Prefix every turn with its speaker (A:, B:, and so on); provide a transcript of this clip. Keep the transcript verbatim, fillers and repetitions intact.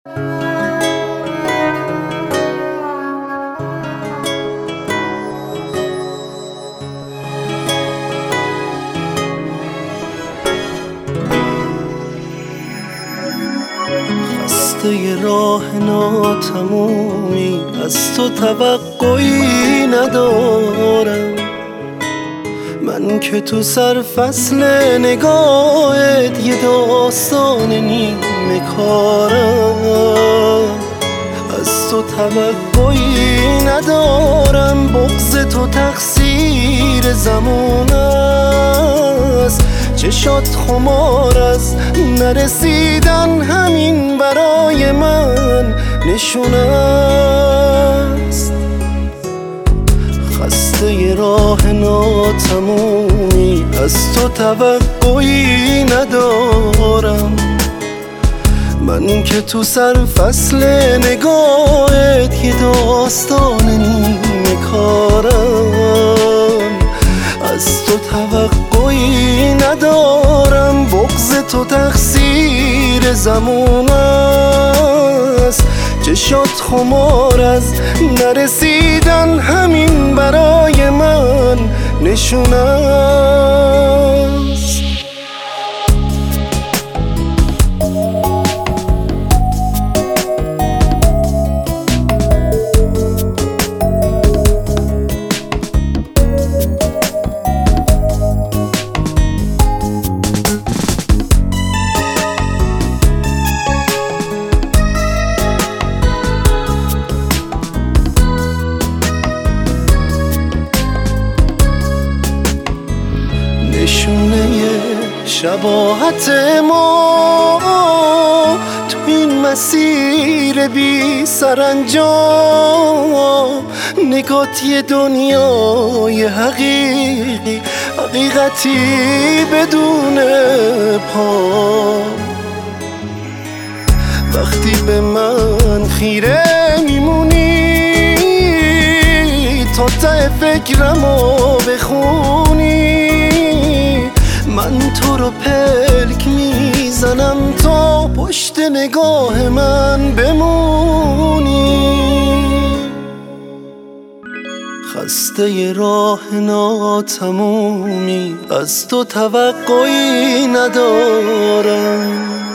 A: خسته راه ناتمومی از تو توقعی ندارم، من که تو سر فصل نگاهت یه داستان نیمه کارم. از تو توقعی ندارم، بغض تو تقصیر زمان است، چشات خمار از نرسیدن همین برای من نشونه است. خسته راه ناتمومی از تو توقعی ندارم، من که تو سر فصل نگاهت یه داستان نیمه کارم. از تو توقعی ندارم، بغض تو تقصیر زمان است، چشات خمار از نرسیدن همین برای من نشونه است. نشونه شباهت ما تو این مسیر بی سرانجام، نگات یه دنیای حقیقی، حقیقتی بدون پا. وقتی به من خیره میمونی تا ته فکرمو بخونی، من تو رو پلک میزنم تا پشت نگاه من بمونی. خسته راه ناتمومی از تو توقعی ندارم،